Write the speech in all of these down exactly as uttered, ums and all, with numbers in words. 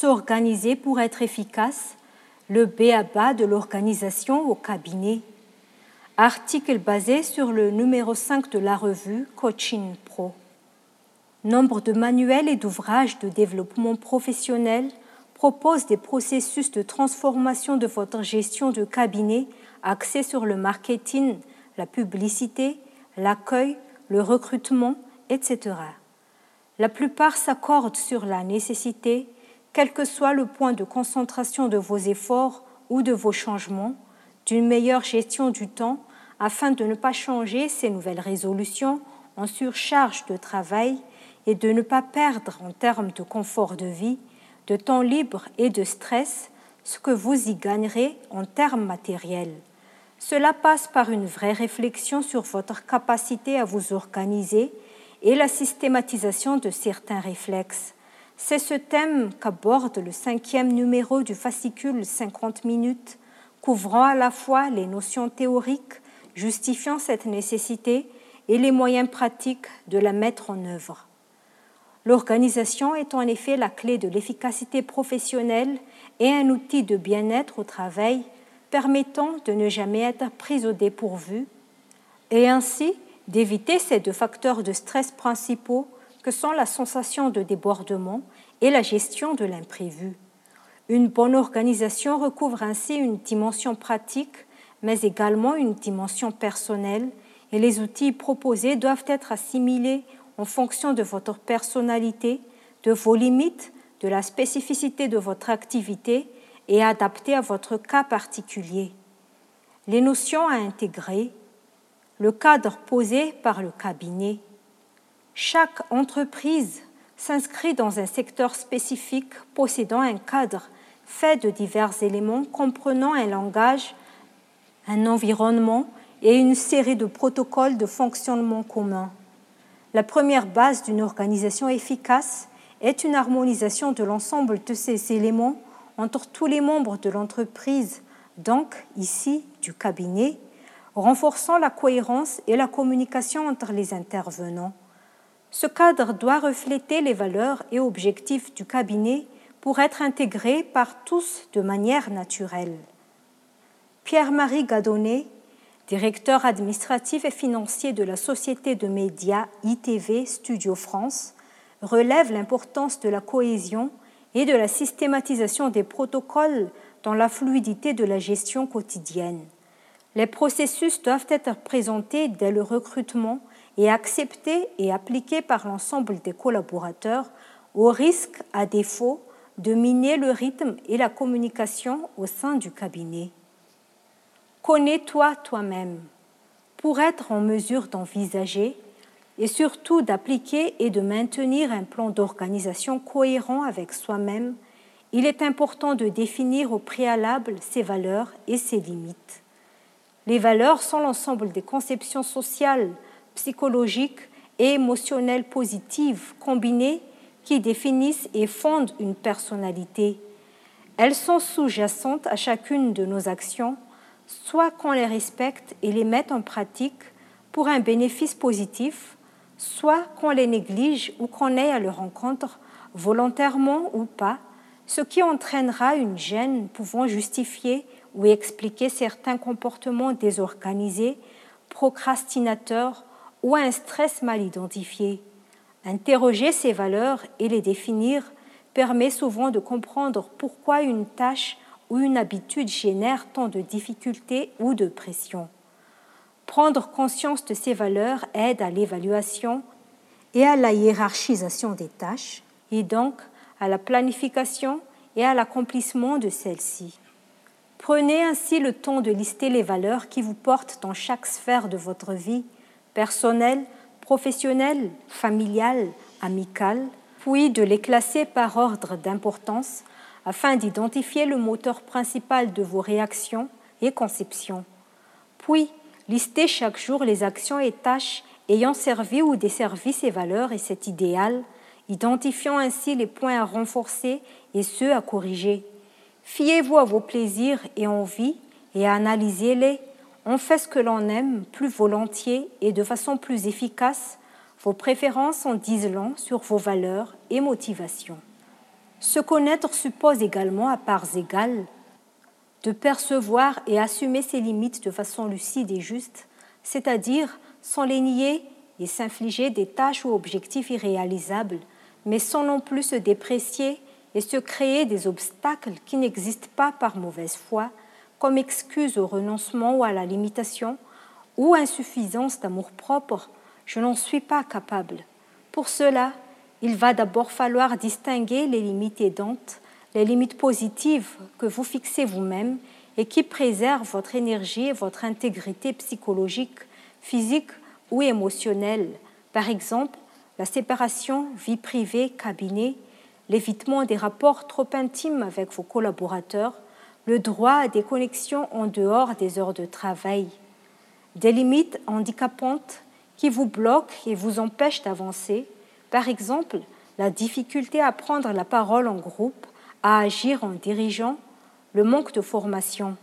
S'organiser pour être efficace, le b a ba de l'organisation au cabinet. Article basé sur le numéro cinq de la revue Coaching Pro. Nombre de manuels et d'ouvrages de développement professionnel proposent des processus de transformation de votre gestion de cabinet axés sur le marketing, la publicité, l'accueil, le recrutement, et cetera. La plupart s'accordent sur la nécessité, quel que soit le point de concentration de vos efforts ou de vos changements, d'une meilleure gestion du temps afin de ne pas changer ces nouvelles résolutions en surcharge de travail et de ne pas perdre en termes de confort de vie, de temps libre et de stress ce que vous y gagnerez en termes matériels. Cela passe par une vraie réflexion sur votre capacité à vous organiser et la systématisation de certains réflexes. C'est ce thème qu'aborde le cinquième numéro du fascicule cinquante minutes, couvrant à la fois les notions théoriques justifiant cette nécessité et les moyens pratiques de la mettre en œuvre. L'organisation est en effet la clé de l'efficacité professionnelle et un outil de bien-être au travail permettant de ne jamais être pris au dépourvu et ainsi d'éviter ces deux facteurs de stress principaux que sont la sensation de débordement et la gestion de l'imprévu. Une bonne organisation recouvre ainsi une dimension pratique, mais également une dimension personnelle, et les outils proposés doivent être assimilés en fonction de votre personnalité, de vos limites, de la spécificité de votre activité et adaptés à votre cas particulier. Les notions à intégrer, le cadre posé par le cabinet. Chaque entreprise s'inscrit dans un secteur spécifique possédant un cadre fait de divers éléments comprenant un langage, un environnement et une série de protocoles de fonctionnement communs. La première base d'une organisation efficace est une harmonisation de l'ensemble de ces éléments entre tous les membres de l'entreprise, donc ici du cabinet, renforçant la cohérence et la communication entre les intervenants. Ce cadre doit refléter les valeurs et objectifs du cabinet pour être intégré par tous de manière naturelle. Pierre-Marie Gadonnet, directeur administratif et financier de la société de médias I T V Studio France, relève l'importance de la cohésion et de la systématisation des protocoles dans la fluidité de la gestion quotidienne. Les processus doivent être présentés dès le recrutement et acceptés et appliqués par l'ensemble des collaborateurs, au risque, à défaut, de miner le rythme et la communication au sein du cabinet. Connais-toi toi-même pour être en mesure d'envisager et surtout d'appliquer et de maintenir un plan d'organisation cohérent avec soi-même. Il est important de définir au préalable ses valeurs et ses limites. Les valeurs sont l'ensemble des conceptions sociales, psychologiques et émotionnelles positives combinées qui définissent et fondent une personnalité. Elles sont sous-jacentes à chacune de nos actions, soit qu'on les respecte et les mette en pratique pour un bénéfice positif, soit qu'on les néglige ou qu'on aille à leur rencontre, volontairement ou pas, ce qui entraînera une gêne pouvant justifier ou expliquer certains comportements désorganisés, procrastinateurs ou un stress mal identifié. Interroger ces valeurs et les définir permet souvent de comprendre pourquoi une tâche ou une habitude génère tant de difficultés ou de pression. Prendre conscience de ces valeurs aide à l'évaluation et à la hiérarchisation des tâches, et donc à la planification et à l'accomplissement de celles-ci. Prenez ainsi le temps de lister les valeurs qui vous portent dans chaque sphère de votre vie, personnelle, professionnelle, familiale, amicale, puis de les classer par ordre d'importance afin d'identifier le moteur principal de vos réactions et conceptions. Puis, listez chaque jour les actions et tâches ayant servi ou desservi ces valeurs et cet idéal, identifiant ainsi les points à renforcer et ceux à corriger. Fiez-vous à vos plaisirs et envies et analysez-les. On fait ce que l'on aime plus volontiers et de façon plus efficace. Vos préférences en disent long sur vos valeurs et motivations. Se connaître suppose également, à parts égales, de percevoir et assumer ses limites de façon lucide et juste, c'est-à-dire sans les nier et s'infliger des tâches ou objectifs irréalisables, mais sans non plus se déprécier et se créer des obstacles qui n'existent pas par mauvaise foi, comme excuse au renoncement ou à la limitation, ou insuffisance d'amour-propre, je n'en suis pas capable. Pour cela, il va d'abord falloir distinguer les limites aidantes, les limites positives que vous fixez vous-même et qui préservent votre énergie et votre intégrité psychologique, physique ou émotionnelle. Par exemple, la séparation vie privée-cabinet, l'évitement des rapports trop intimes avec vos collaborateurs, le droit à des connexions en dehors des heures de travail. Des limites handicapantes qui vous bloquent et vous empêchent d'avancer, par exemple, la difficulté à prendre la parole en groupe, à agir en dirigeant, le manque de formation.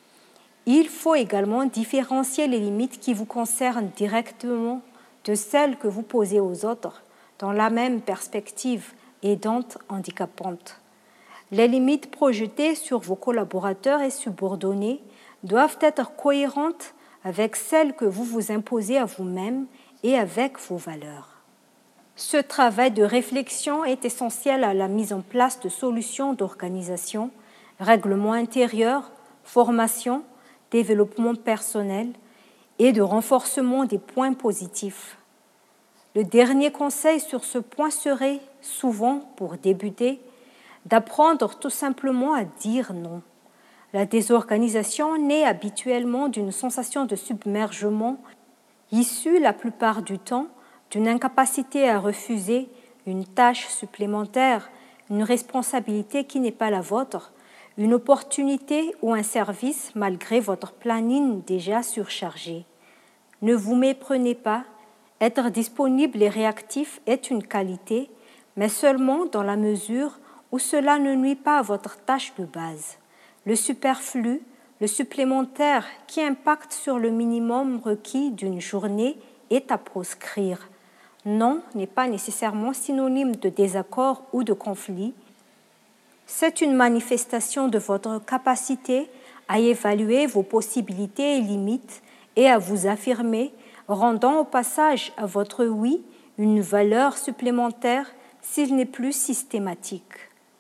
Il faut également différencier les limites qui vous concernent directement de celles que vous posez aux autres dans la même perspective aidante handicapante. Les limites projetées sur vos collaborateurs et subordonnés doivent être cohérentes avec celles que vous vous imposez à vous-même et avec vos valeurs. Ce travail de réflexion est essentiel à la mise en place de solutions d'organisation, règlement intérieur, formation, développement personnel et de renforcement des points positifs. Le dernier conseil sur ce point serait, souvent pour débuter, d'apprendre tout simplement à dire non. La désorganisation naît habituellement d'une sensation de submergement issue la plupart du temps d'une incapacité à refuser une tâche supplémentaire, une responsabilité qui n'est pas la vôtre, une opportunité ou un service malgré votre planning déjà surchargé. Ne vous méprenez pas, être disponible et réactif est une qualité, mais seulement dans la mesure où cela ne nuit pas à votre tâche de base. Le superflu, le supplémentaire qui impacte sur le minimum requis d'une journée est à proscrire. Non n'est pas nécessairement synonyme de désaccord ou de conflit. C'est une manifestation de votre capacité à évaluer vos possibilités et limites et à vous affirmer, rendant au passage à votre oui une valeur supplémentaire s'il n'est plus systématique.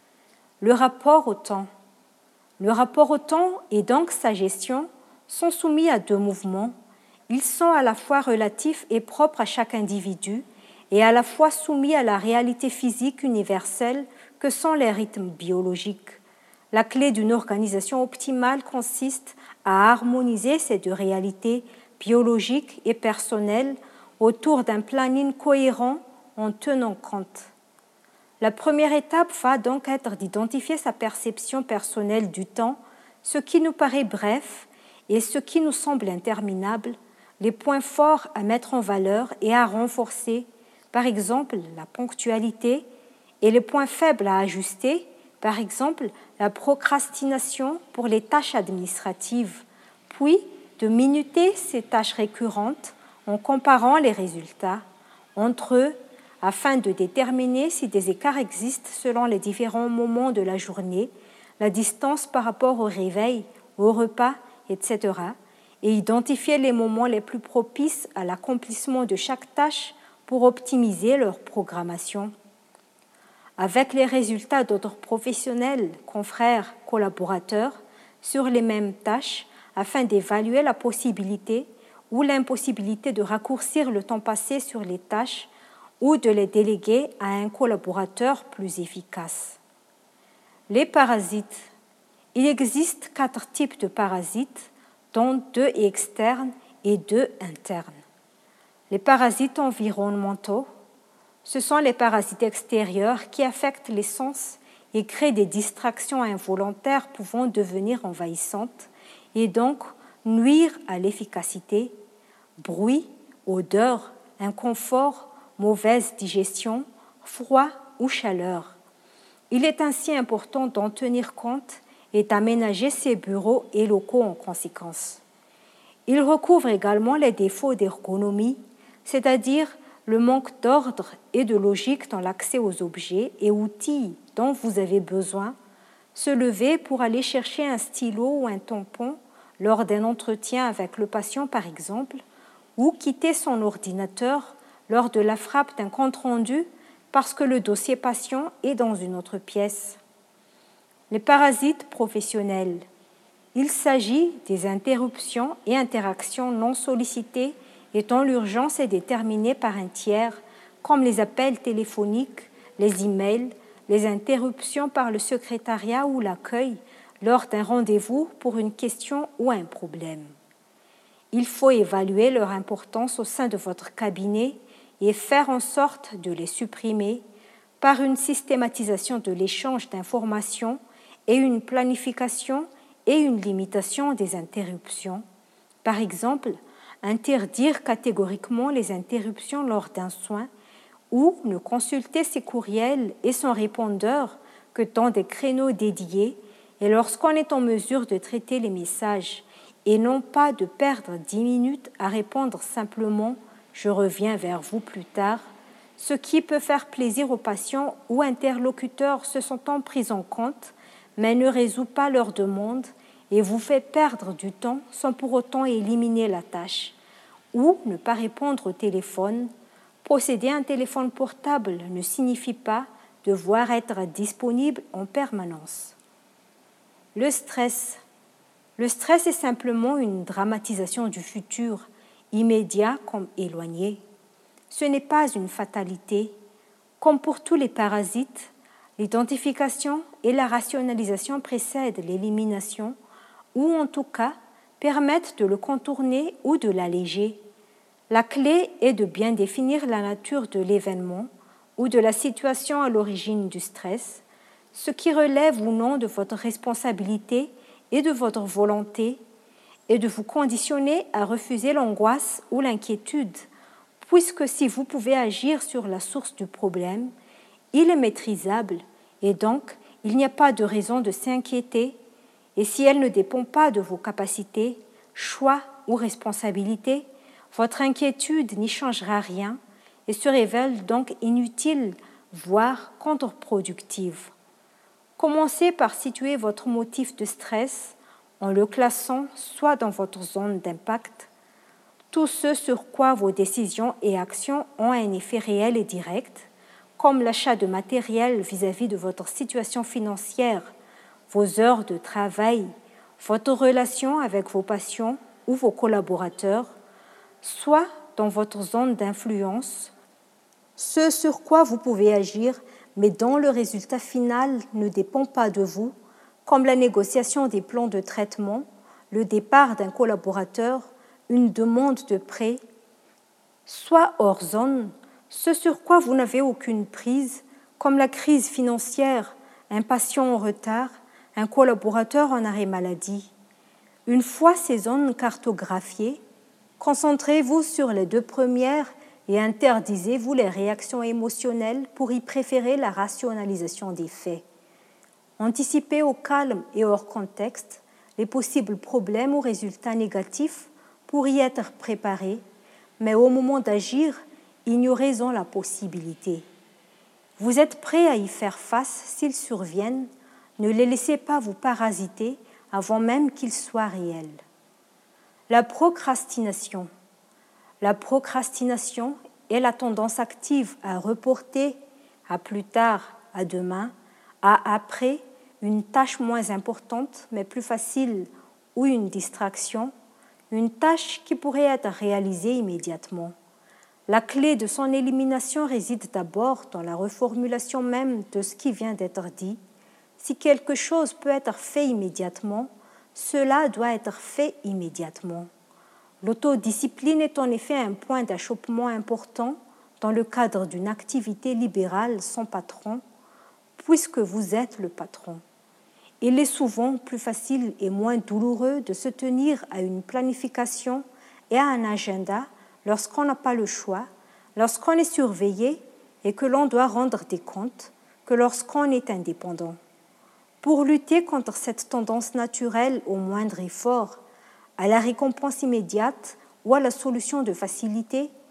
Le rapport au temps. Le rapport au temps et donc sa gestion sont soumis à deux mouvements. Ils sont à la fois relatifs et propres à chaque individu et à la fois soumis à la réalité physique universelle que sont les rythmes biologiques. La clé d'une organisation optimale consiste à harmoniser ces deux réalités biologiques et personnelles autour d'un planning cohérent en tenant compte. La première étape va donc être d'identifier sa perception personnelle du temps, ce qui nous paraît bref et ce qui nous semble interminable, les points forts à mettre en valeur et à renforcer, par exemple la ponctualité, et les points faibles à ajuster, par exemple la procrastination pour les tâches administratives, puis de minuter ces tâches récurrentes en comparant les résultats entre eux afin de déterminer si des écarts existent selon les différents moments de la journée, la distance par rapport au réveil, au repas, et cetera, et identifier les moments les plus propices à l'accomplissement de chaque tâche pour optimiser leur programmation. Avec les résultats d'autres professionnels, confrères, collaborateurs, sur les mêmes tâches, afin d'évaluer la possibilité ou l'impossibilité de raccourcir le temps passé sur les tâches ou de les déléguer à un collaborateur plus efficace. Les parasites. Il existe quatre types de parasites, dont deux externes et deux internes. Les parasites environnementaux, ce sont les parasites extérieurs qui affectent les sens et créent des distractions involontaires pouvant devenir envahissantes et donc nuire à l'efficacité, bruit, odeur, inconfort, mauvaise digestion, froid ou chaleur. Il est ainsi important d'en tenir compte et d'aménager ses bureaux et locaux en conséquence. Il recouvre également les défauts d'ergonomie, c'est-à-dire le manque d'ordre et de logique dans l'accès aux objets et outils dont vous avez besoin, se lever pour aller chercher un stylo ou un tampon lors d'un entretien avec le patient par exemple, ou quitter son ordinateur lors de la frappe d'un compte-rendu parce que le dossier patient est dans une autre pièce. Les parasites professionnels. Il s'agit des interruptions et interactions non sollicitées et dont l'urgence est déterminée par un tiers, comme les appels téléphoniques, les emails, les interruptions par le secrétariat ou l'accueil lors d'un rendez-vous pour une question ou un problème. Il faut évaluer leur importance au sein de votre cabinet et faire en sorte de les supprimer par une systématisation de l'échange d'informations et une planification et une limitation des interruptions. Par exemple, interdire catégoriquement les interruptions lors d'un soin ou ne consulter ses courriels et son répondeur que dans des créneaux dédiés et lorsqu'on est en mesure de traiter les messages et non pas de perdre dix minutes à répondre simplement « je reviens vers vous plus tard », ce qui peut faire plaisir aux patients ou interlocuteurs se sentant pris en compte, mais ne résout pas leurs demandes et vous fait perdre du temps sans pour autant éliminer la tâche. Ou ne pas répondre au téléphone. Posséder un téléphone portable ne signifie pas devoir être disponible en permanence. Le stress. Le stress est simplement une dramatisation du futur, immédiat comme éloigné. Ce n'est pas une fatalité. Comme pour tous les parasites, l'identification et la rationalisation précèdent l'élimination ou en tout cas permettent de le contourner ou de l'alléger. La clé est de bien définir la nature de l'événement ou de la situation à l'origine du stress, ce qui relève ou non de votre responsabilité et de votre volonté, et de vous conditionner à refuser l'angoisse ou l'inquiétude, puisque si vous pouvez agir sur la source du problème, il est maîtrisable et donc il n'y a pas de raison de s'inquiéter, et si elle ne dépend pas de vos capacités, choix ou responsabilités, votre inquiétude n'y changera rien et se révèle donc inutile, voire contre-productive. Commencez par situer votre motif de stress en le classant soit dans votre zone d'impact, tout ce sur quoi vos décisions et actions ont un effet réel et direct, comme l'achat de matériel vis-à-vis de votre situation financière, vos heures de travail, votre relation avec vos patients ou vos collaborateurs, soit dans votre zone d'influence, ce sur quoi vous pouvez agir, mais dont le résultat final ne dépend pas de vous, comme la négociation des plans de traitement, le départ d'un collaborateur, une demande de prêt, soit hors zone, ce sur quoi vous n'avez aucune prise, comme la crise financière, un patient en retard, un collaborateur en arrêt maladie. Une fois ces zones cartographiées, concentrez-vous sur les deux premières et interdisez-vous les réactions émotionnelles pour y préférer la rationalisation des faits. Anticipez au calme et hors contexte les possibles problèmes ou résultats négatifs pour y être préparé, mais au moment d'agir, ignorez-en la possibilité. Vous êtes prêt à y faire face s'ils surviennent, ne les laissez pas vous parasiter avant même qu'ils soient réels. La procrastination. La procrastination est la tendance active à reporter à plus tard, à demain, à après, une tâche moins importante mais plus facile ou une distraction, une tâche qui pourrait être réalisée immédiatement. La clé de son élimination réside d'abord dans la reformulation même de ce qui vient d'être dit. Si quelque chose peut être fait immédiatement, cela doit être fait immédiatement. L'autodiscipline est en effet un point d'achoppement important dans le cadre d'une activité libérale sans patron, puisque vous êtes le patron. Il est souvent plus facile et moins douloureux de se tenir à une planification et à un agenda lorsqu'on n'a pas le choix, lorsqu'on est surveillé et que l'on doit rendre des comptes, que lorsqu'on est indépendant. Pour lutter contre cette tendance naturelle au moindre effort, à la récompense immédiate ou à la solution de facilité,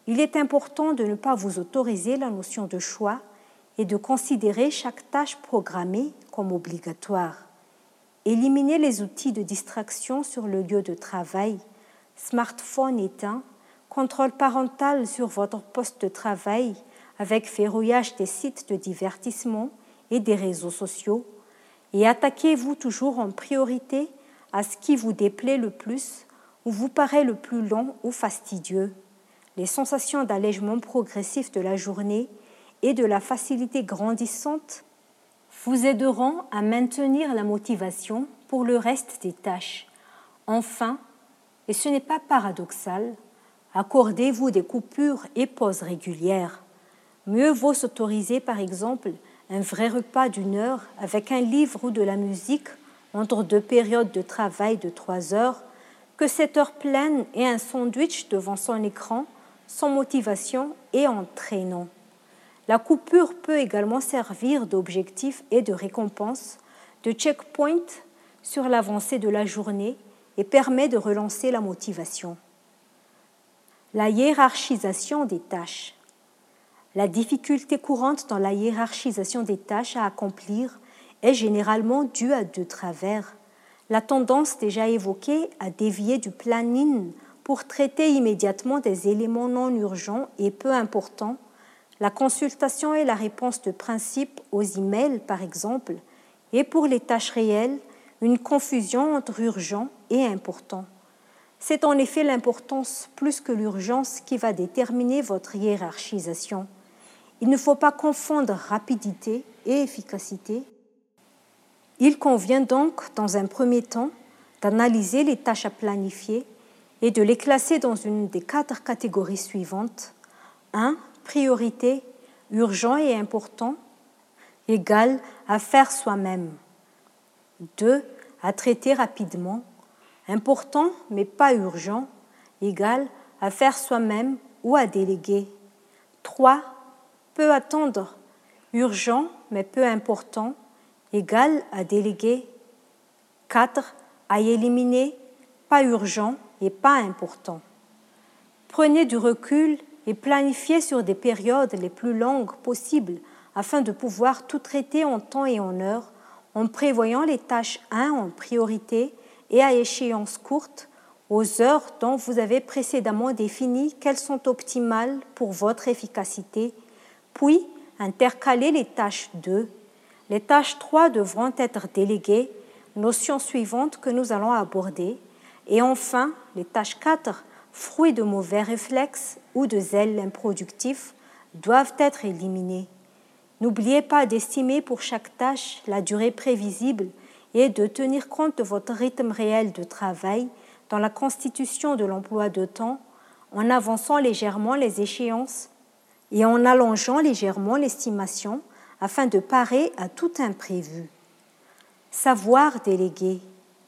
il est important de ne pas vous autoriser la notion de choix et de considérer chaque tâche programmée comme obligatoire. Éliminez les outils de distraction sur le lieu de travail, smartphone éteint, contrôle parental sur votre poste de travail avec verrouillage des sites de divertissement et des réseaux sociaux, et attaquez-vous toujours en priorité à ce qui vous déplaît le plus ou vous paraît le plus long ou fastidieux. Les sensations d'allègement progressif de la journée et de la facilité grandissante vous aideront à maintenir la motivation pour le reste des tâches. Enfin, et ce n'est pas paradoxal, accordez-vous des coupures et pauses régulières. Mieux vaut s'autoriser par exemple un vrai repas d'une heure avec un livre ou de la musique entre deux périodes de travail de trois heures que sept heures pleines et un sandwich devant son écran sans motivation et entraînant. La coupure peut également servir d'objectif et de récompense, de checkpoint sur l'avancée de la journée et permet de relancer la motivation. La hiérarchisation des tâches. La difficulté courante dans la hiérarchisation des tâches à accomplir est généralement due à deux travers. La tendance déjà évoquée à dévier du planning pour traiter immédiatement des éléments non urgents et peu importants, la consultation et la réponse de principe aux emails par exemple, et pour les tâches réelles, une confusion entre urgent et important. C'est en effet l'importance plus que l'urgence qui va déterminer votre hiérarchisation. Il ne faut pas confondre rapidité et efficacité. Il convient donc, dans un premier temps, d'analyser les tâches à planifier et de les classer dans une des quatre catégories suivantes. un. Priorité, urgent et important, égale à faire soi-même. deux. À traiter rapidement, important mais pas urgent, égale à faire soi-même ou à déléguer. trois. Peut attendre, urgent mais peu important, égal à déléguer. quatre. À éliminer, pas urgent et pas important. Prenez du recul et planifiez sur des périodes les plus longues possibles afin de pouvoir tout traiter en temps et en heure, en prévoyant les tâches un en priorité et à échéance courte, aux heures dont vous avez précédemment défini qu'elles sont optimales pour votre efficacité, puis intercaler les tâches deux. Les tâches trois devront être déléguées, notion suivante que nous allons aborder, et enfin les tâches quatre, fruits de mauvais réflexes ou de zèle improductif, doivent être éliminés. N'oubliez pas d'estimer pour chaque tâche la durée prévisible et de tenir compte de votre rythme réel de travail dans la constitution de l'emploi de temps, en avançant légèrement les échéances et en allongeant légèrement l'estimation afin de parer à tout imprévu. Savoir déléguer.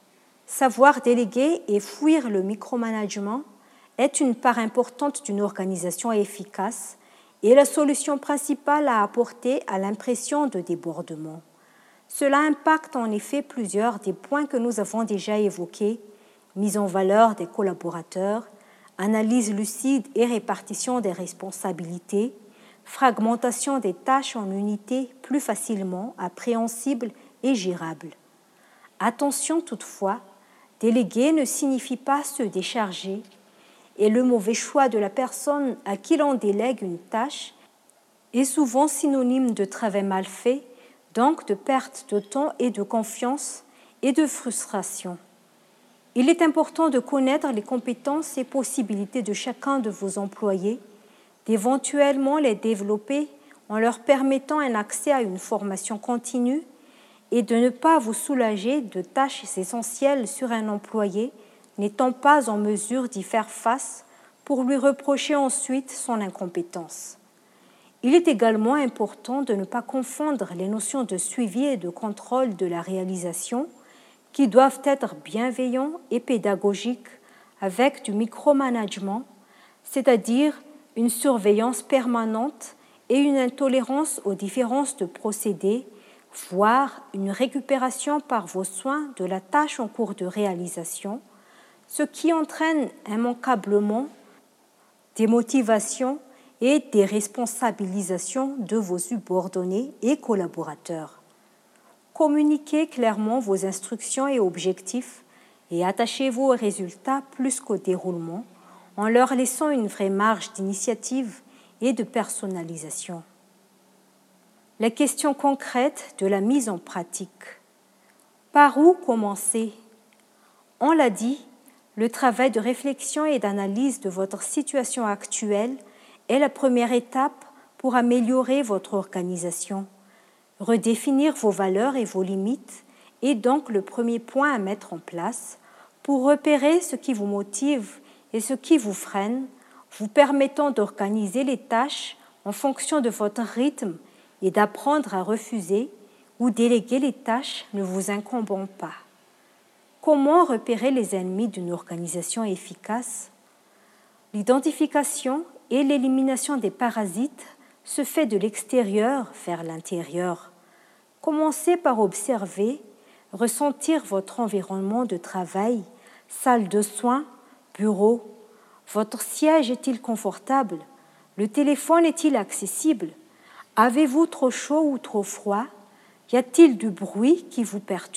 Savoir déléguer et fuir le micromanagement est une part importante d'une organisation efficace et la solution principale à apporter à l'impression de débordement. Cela impacte en effet plusieurs des points que nous avons déjà évoqués, mise en valeur des collaborateurs, analyse lucide et répartition des responsabilités, fragmentation des tâches en unités plus facilement appréhensibles et gérables. Attention toutefois, déléguer ne signifie pas se décharger, et le mauvais choix de la personne à qui l'on délègue une tâche est souvent synonyme de travail mal fait, donc de perte de temps et de confiance et de frustration. Il est important de connaître les compétences et possibilités de chacun de vos employés, d'éventuellement les développer en leur permettant un accès à une formation continue et de ne pas vous soulager de tâches essentielles sur un employé n'étant pas en mesure d'y faire face pour lui reprocher ensuite son incompétence. Il est également important de ne pas confondre les notions de suivi et de contrôle de la réalisation, qui doivent être bienveillants et pédagogiques, avec du micromanagement, c'est-à-dire une surveillance permanente et une intolérance aux différences de procédés, voire une récupération par vos soins de la tâche en cours de réalisation, ce qui entraîne immanquablement démotivation et déresponsabilisation de vos subordonnés et collaborateurs. Communiquez clairement vos instructions et objectifs et attachez-vous aux résultats plus qu'au déroulement en leur laissant une vraie marge d'initiative et de personnalisation. La question concrète de la mise en pratique. Par où commencer ? On l'a dit, le travail de réflexion et d'analyse de votre situation actuelle est la première étape pour améliorer votre organisation. Redéfinir vos valeurs et vos limites est donc le premier point à mettre en place pour repérer ce qui vous motive et ce qui vous freine, vous permettant d'organiser les tâches en fonction de votre rythme et d'apprendre à refuser ou déléguer les tâches ne vous incombant pas. Comment repérer les ennemis d'une organisation efficace ? L'identification et l'élimination des parasites se fait de l'extérieur vers l'intérieur. Commencez par observer, ressentir votre environnement de travail, salle de soins, bureau. Votre siège est-il confortable ? Le téléphone est-il accessible ? Avez-vous trop chaud ou trop froid ? Y a-t-il du bruit qui vous perturbe ?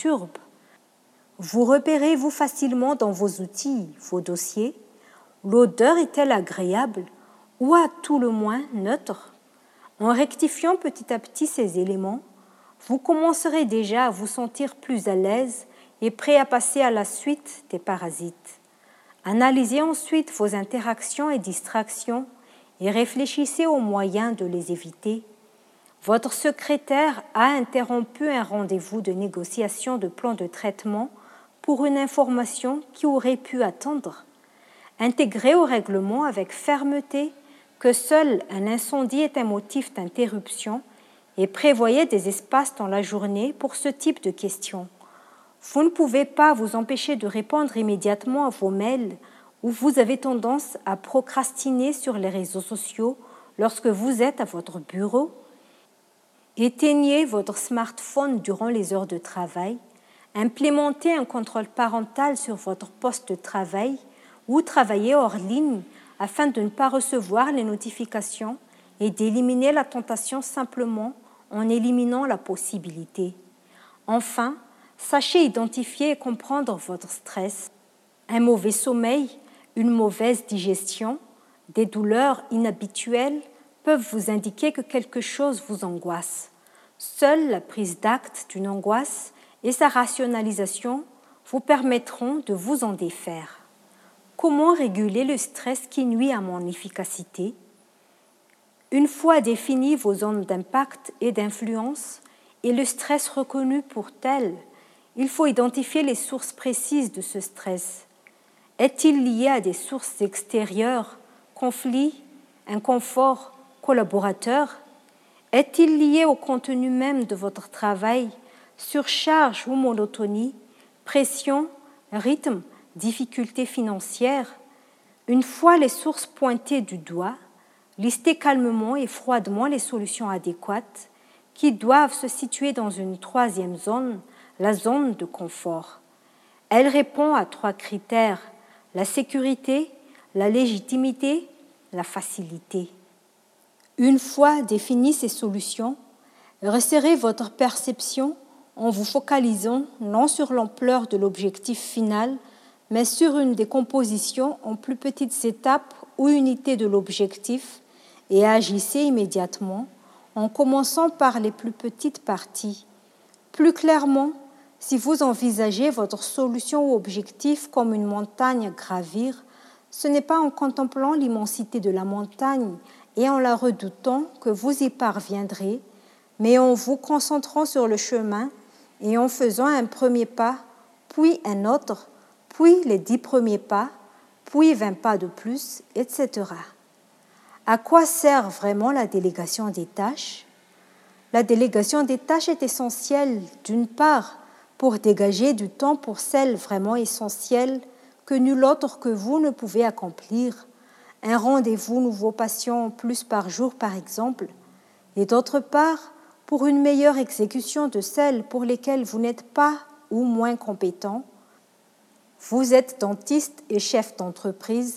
Vous repérez-vous facilement dans vos outils, vos dossiers ? L'odeur est-elle agréable ou à tout le moins neutre ? En rectifiant petit à petit ces éléments, vous commencerez déjà à vous sentir plus à l'aise et prêt à passer à la suite des parasites. Analysez ensuite vos interactions et distractions et réfléchissez aux moyens de les éviter. Votre secrétaire a interrompu un rendez-vous de négociation de plan de traitement pour une information qui aurait pu attendre. Intégrez au règlement avec fermeté que seul un incendie est un motif d'interruption et prévoyez des espaces dans la journée pour ce type de questions. Vous ne pouvez pas vous empêcher de répondre immédiatement à vos mails ou vous avez tendance à procrastiner sur les réseaux sociaux lorsque vous êtes à votre bureau. Éteignez votre smartphone durant les heures de travail. Implémentez un contrôle parental sur votre poste de travail ou travaillez hors ligne afin de ne pas recevoir les notifications et d'éliminer la tentation simplement en éliminant la possibilité. Enfin, sachez identifier et comprendre votre stress. Un mauvais sommeil, une mauvaise digestion, des douleurs inhabituelles peuvent vous indiquer que quelque chose vous angoisse. Seule la prise d'acte d'une angoisse et sa rationalisation vous permettront de vous en défaire. Comment réguler le stress qui nuit à mon efficacité ? Une fois définies vos zones d'impact et d'influence et le stress reconnu pour tel, il faut identifier les sources précises de ce stress. Est-il lié à des sources extérieures, conflits, inconfort, collaborateurs ? Est-il lié au contenu même de votre travail, surcharge ou monotonie, pression, rythme, difficultés financières ? Une fois les sources pointées du doigt, listez calmement et froidement les solutions adéquates qui doivent se situer dans une troisième zone, la zone de confort. Elle répond à trois critères, la sécurité, la légitimité, la facilité. Une fois définies ces solutions, resserrez votre perception en vous focalisant non sur l'ampleur de l'objectif final, mais sur une décomposition en plus petites étapes ou unités de l'objectif et agissez immédiatement en commençant par les plus petites parties. Plus clairement, si vous envisagez votre solution ou objectif comme une montagne à gravir, ce n'est pas en contemplant l'immensité de la montagne et en la redoutant que vous y parviendrez, mais en vous concentrant sur le chemin et en faisant un premier pas, puis un autre, puis les dix premiers pas, puis vingt pas de plus, et cetera. À quoi sert vraiment la délégation des tâches ? La délégation des tâches est essentielle, d'une part, pour dégager du temps pour celles vraiment essentielles que nul autre que vous ne pouvez accomplir, un rendez-vous nouveau patient en plus par jour par exemple, et d'autre part, pour une meilleure exécution de celles pour lesquelles vous n'êtes pas ou moins compétent. Vous êtes dentiste et chef d'entreprise,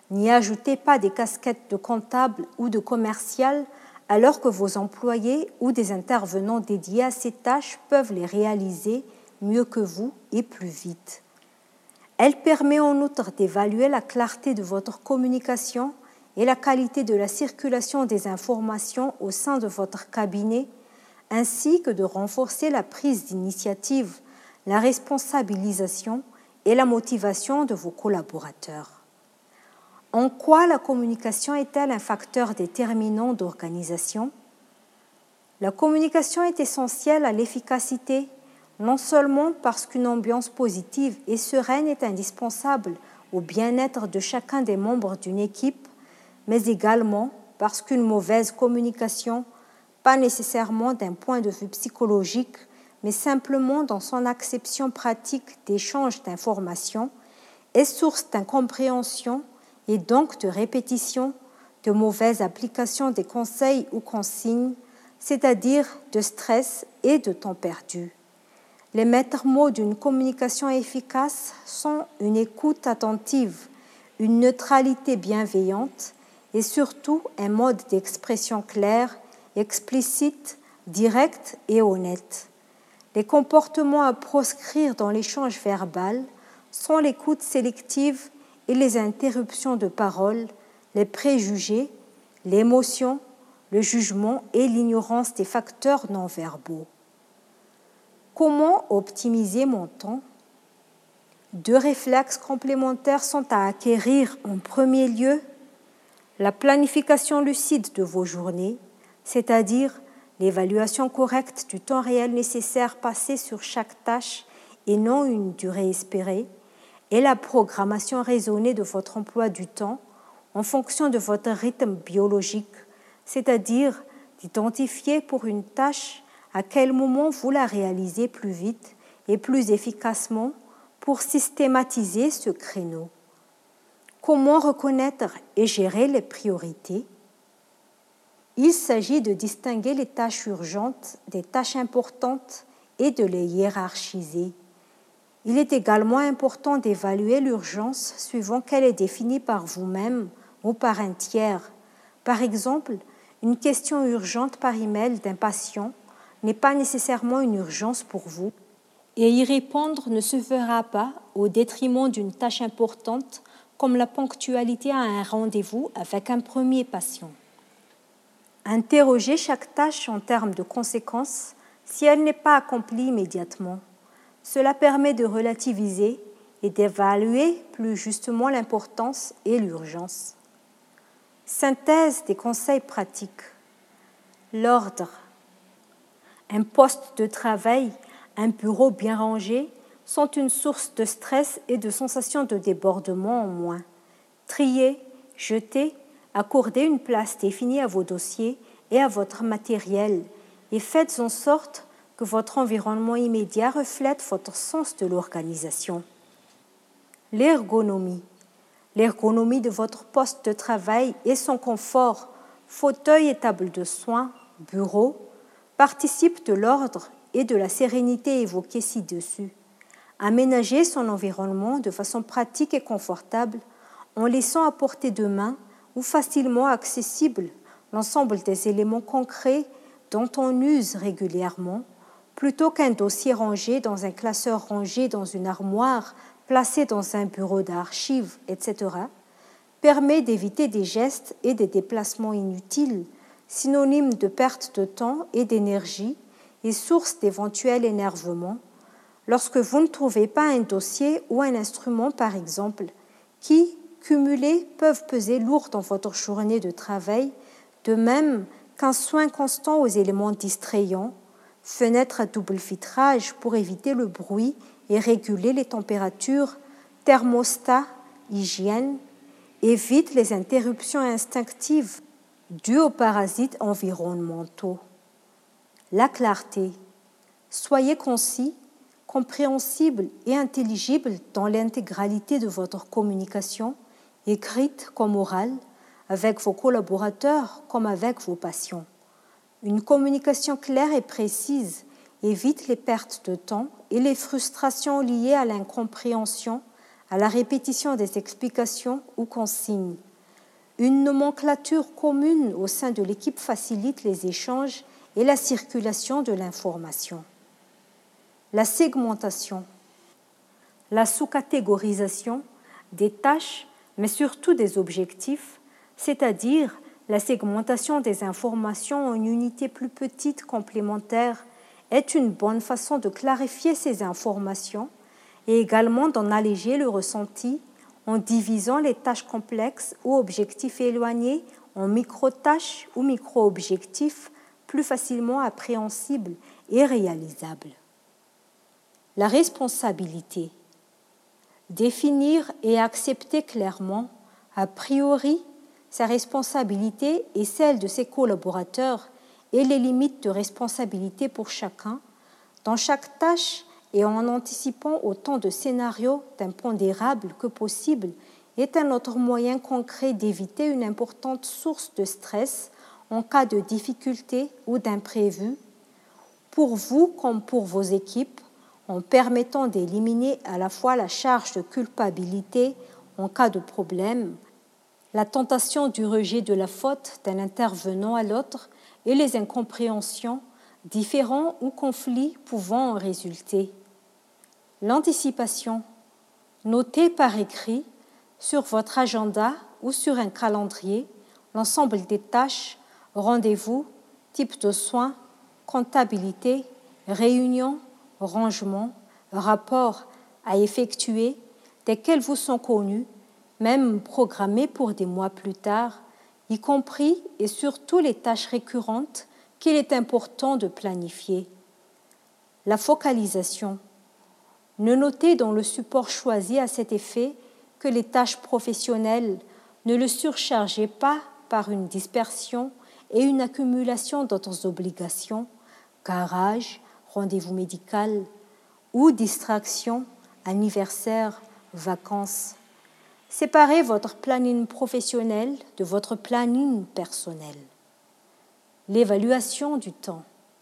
N'y ajoutez pas des casquettes de comptable ou de commercial alors que vos employés ou des intervenants dédiés à ces tâches peuvent les réaliser mieux que vous et plus vite. Elle permet en outre d'évaluer la clarté de votre communication et la qualité de la circulation des informations au sein de votre cabinet, ainsi que de renforcer la prise d'initiative, la responsabilisation et la motivation de vos collaborateurs. En quoi la communication est-elle un facteur déterminant d'organisation ? La communication est essentielle à l'efficacité, non seulement parce qu'une ambiance positive et sereine est indispensable au bien-être de chacun des membres d'une équipe, mais également parce qu'une mauvaise communication, pas nécessairement d'un point de vue psychologique, mais simplement dans son acception pratique d'échange d'informations, est source d'incompréhension et donc de répétition, de mauvaise application des conseils ou consignes, c'est-à-dire de stress et de temps perdu. Les maîtres mots d'une communication efficace sont une écoute attentive, une neutralité bienveillante et surtout un mode d'expression clair, explicite, direct et honnête. Les comportements à proscrire dans l'échange verbal sont l'écoute sélective et les interruptions de parole, les préjugés, l'émotion, le jugement et l'ignorance des facteurs non-verbaux. Comment optimiser mon temps ? Deux réflexes complémentaires sont à acquérir en premier lieu. La planification lucide de vos journées, c'est-à-dire l'évaluation correcte du temps réel nécessaire passé sur chaque tâche et non une durée espérée, et la programmation raisonnée de votre emploi du temps en fonction de votre rythme biologique, c'est-à-dire d'identifier pour une tâche à quel moment vous la réalisez plus vite et plus efficacement pour systématiser ce créneau. Comment reconnaître et gérer les priorités ? Il s'agit de distinguer les tâches urgentes des tâches importantes et de les hiérarchiser. Il est également important d'évaluer l'urgence suivant qu'elle est définie par vous-même ou par un tiers. Par exemple, une question urgente par email d'un patient n'est pas nécessairement une urgence pour vous et y répondre ne se fera pas au détriment d'une tâche importante comme la ponctualité à un rendez-vous avec un premier patient. Interrogez chaque tâche en termes de conséquences si elle n'est pas accomplie immédiatement. Cela permet de relativiser et d'évaluer plus justement l'importance et l'urgence. Synthèse des conseils pratiques. L'ordre. Un poste de travail, un bureau bien rangé sont une source de stress et de sensation de débordement en moins. Triez, jetez, accordez une place définie à vos dossiers et à votre matériel et faites en sorte que votre environnement immédiat reflète votre sens de l'organisation. L'ergonomie. L'ergonomie de votre poste de travail et son confort, fauteuil et table de soins, bureau, participent de l'ordre et de la sérénité évoquée ci-dessus. Aménager son environnement de façon pratique et confortable en laissant à portée de main ou facilement accessible l'ensemble des éléments concrets dont on use régulièrement, plutôt qu'un dossier rangé dans un classeur rangé dans une armoire, placé dans un bureau d'archives, et cetera, permet d'éviter des gestes et des déplacements inutiles, synonymes de perte de temps et d'énergie et source d'éventuels énervements, lorsque vous ne trouvez pas un dossier ou un instrument, par exemple, qui, cumulés, peuvent peser lourd dans votre journée de travail, de même qu'un soin constant aux éléments distrayants, fenêtres à double vitrage pour éviter le bruit et réguler les températures, thermostat, hygiène, évite les interruptions instinctives dues aux parasites environnementaux. La clarté. Soyez concis, compréhensible et intelligible dans l'intégralité de votre communication, écrite comme orale, avec vos collaborateurs comme avec vos patients. Une communication claire et précise évite les pertes de temps et les frustrations liées à l'incompréhension, à la répétition des explications ou consignes. Une nomenclature commune au sein de l'équipe facilite les échanges et la circulation de l'information. La segmentation, la sous-catégorisation des tâches, mais surtout des objectifs, c'est-à-dire la segmentation des informations en unités plus petites complémentaires, est une bonne façon de clarifier ces informations et également d'en alléger le ressenti en divisant les tâches complexes ou objectifs éloignés en micro-tâches ou micro-objectifs plus facilement appréhensibles et réalisables. La responsabilité. Définir et accepter clairement, a priori, sa responsabilité et celle de ses collaborateurs et les limites de responsabilité pour chacun, dans chaque tâche et en anticipant autant de scénarios d'impondérables que possible, est un autre moyen concret d'éviter une importante source de stress en cas de difficulté ou d'imprévu, pour vous comme pour vos équipes, en permettant d'éliminer à la fois la charge de culpabilité en cas de problème, la tentation du rejet de la faute d'un intervenant à l'autre et les incompréhensions, différends ou conflits pouvant en résulter. L'anticipation. Notez par écrit, sur votre agenda ou sur un calendrier, l'ensemble des tâches, rendez-vous, type de soins, comptabilité, réunion, rangement, rapports à effectuer, desquels vous sont connus, même programmés pour des mois plus tard, y compris et surtout les tâches récurrentes qu'il est important de planifier. La focalisation. Ne notez dans le support choisi à cet effet que les tâches professionnelles ne le surchargez pas par une dispersion et une accumulation d'autres obligations, garage, rendez-vous médical ou distraction, anniversaire, vacances. Séparez votre planning professionnel de votre planning personnel. L'évaluation du temps.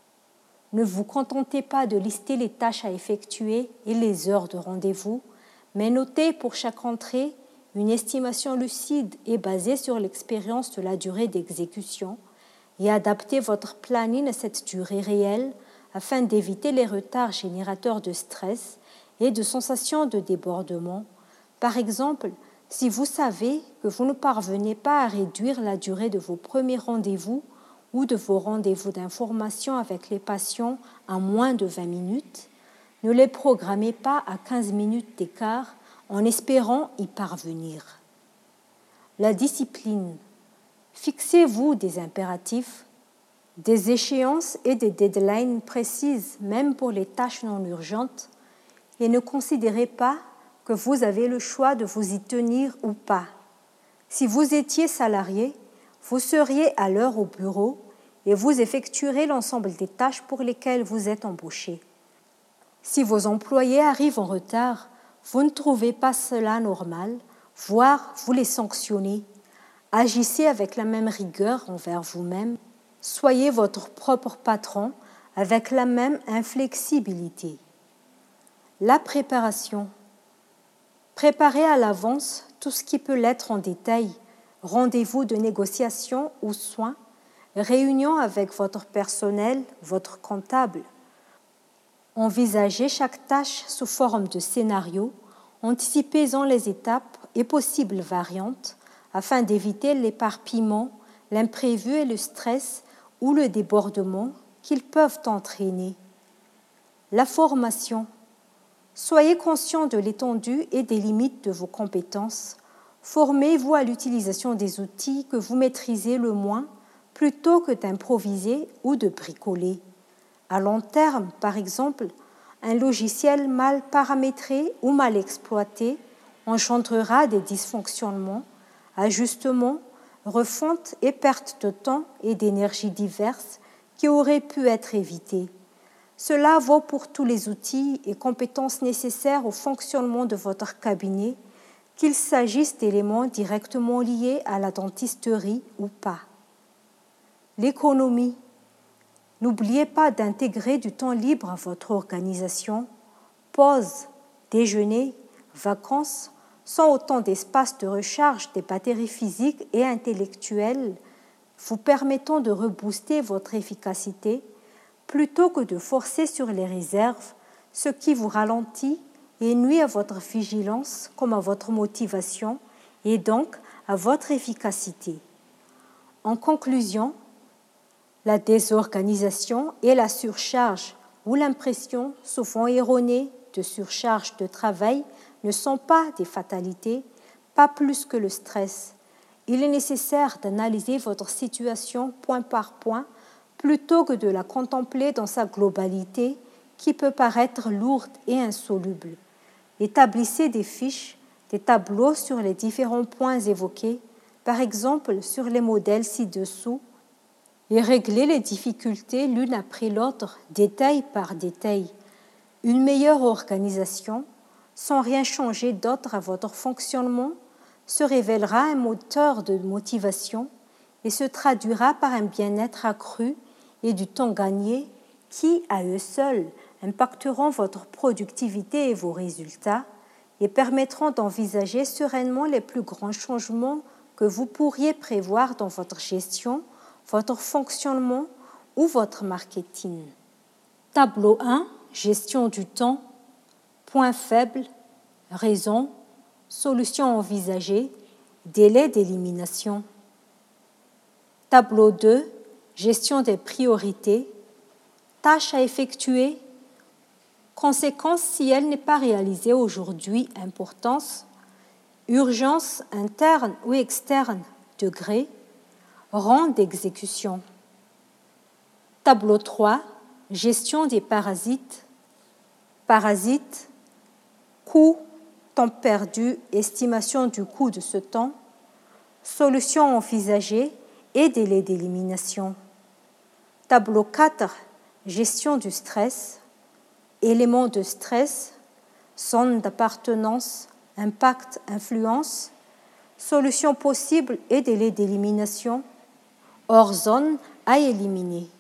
Ne vous contentez pas de lister les tâches à effectuer et les heures de rendez-vous, mais notez pour chaque entrée une estimation lucide et basée sur l'expérience de la durée d'exécution et adaptez votre planning à cette durée réelle afin d'éviter les retards générateurs de stress et de sensations de débordement. Par exemple, si vous savez que vous ne parvenez pas à réduire la durée de vos premiers rendez-vous ou de vos rendez-vous d'information avec les patients à moins de vingt minutes, ne les programmez pas à quinze minutes d'écart en espérant y parvenir. La discipline. Fixez-vous des impératifs, des échéances et des deadlines précises, même pour les tâches non urgentes, et ne considérez pas que vous avez le choix de vous y tenir ou pas. Si vous étiez salarié, vous seriez à l'heure au bureau et vous effectuerez l'ensemble des tâches pour lesquelles vous êtes embauché. Si vos employés arrivent en retard, vous ne trouvez pas cela normal, voire vous les sanctionnez. Agissez avec la même rigueur envers vous-même. Soyez votre propre patron avec la même inflexibilité. La préparation. Préparez à l'avance tout ce qui peut l'être en détail, rendez-vous de négociation ou soins, réunion avec votre personnel, votre comptable. Envisagez chaque tâche sous forme de scénario, anticipez-en les étapes et possibles variantes afin d'éviter l'éparpillement, l'imprévu et le stress ou le débordement qu'ils peuvent entraîner. La formation. Soyez conscient de l'étendue et des limites de vos compétences. Formez-vous à l'utilisation des outils que vous maîtrisez le moins plutôt que d'improviser ou de bricoler. À long terme, par exemple, un logiciel mal paramétré ou mal exploité engendrera des dysfonctionnements, ajustements, refontes et pertes de temps et d'énergie diverses qui auraient pu être évitées. Cela vaut pour tous les outils et compétences nécessaires au fonctionnement de votre cabinet, qu'il s'agisse d'éléments directement liés à la dentisterie ou pas. L'économie. N'oubliez pas d'intégrer du temps libre à votre organisation. Pauses, déjeuner, vacances sont autant d'espaces de recharge des batteries physiques et intellectuelles vous permettant de rebooster votre efficacité plutôt que de forcer sur les réserves, ce qui vous ralentit et nuit à votre vigilance comme à votre motivation et donc à votre efficacité. En conclusion, la désorganisation et la surcharge ou l'impression souvent erronée de surcharge de travail ne sont pas des fatalités, pas plus que le stress. Il est nécessaire d'analyser votre situation point par point plutôt que de la contempler dans sa globalité qui peut paraître lourde et insoluble. Établissez des fiches, des tableaux sur les différents points évoqués, par exemple sur les modèles ci-dessous, et réglez les difficultés l'une après l'autre, détail par détail. Une meilleure organisation, sans rien changer d'autre à votre fonctionnement, se révélera un moteur de motivation et se traduira par un bien-être accru et du temps gagné qui, à eux seuls, impacteront votre productivité et vos résultats et permettront d'envisager sereinement les plus grands changements que vous pourriez prévoir dans votre gestion, votre fonctionnement ou votre marketing. Tableau un, gestion du temps, point faible, raison, solution envisagée, délai d'élimination. Tableau deux, gestion des priorités, tâche à effectuer, conséquence si elle n'est pas réalisée aujourd'hui, importance, urgence interne ou externe, degré, rang d'exécution. Tableau trois, gestion des parasites, parasites, coût, temps perdu, estimation du coût de ce temps, solution envisagée et délai d'élimination. Tableau quatre, gestion du stress, éléments de stress, zone d'appartenance, impact, influence, solution possible et délai d'élimination, hors zone à éliminer.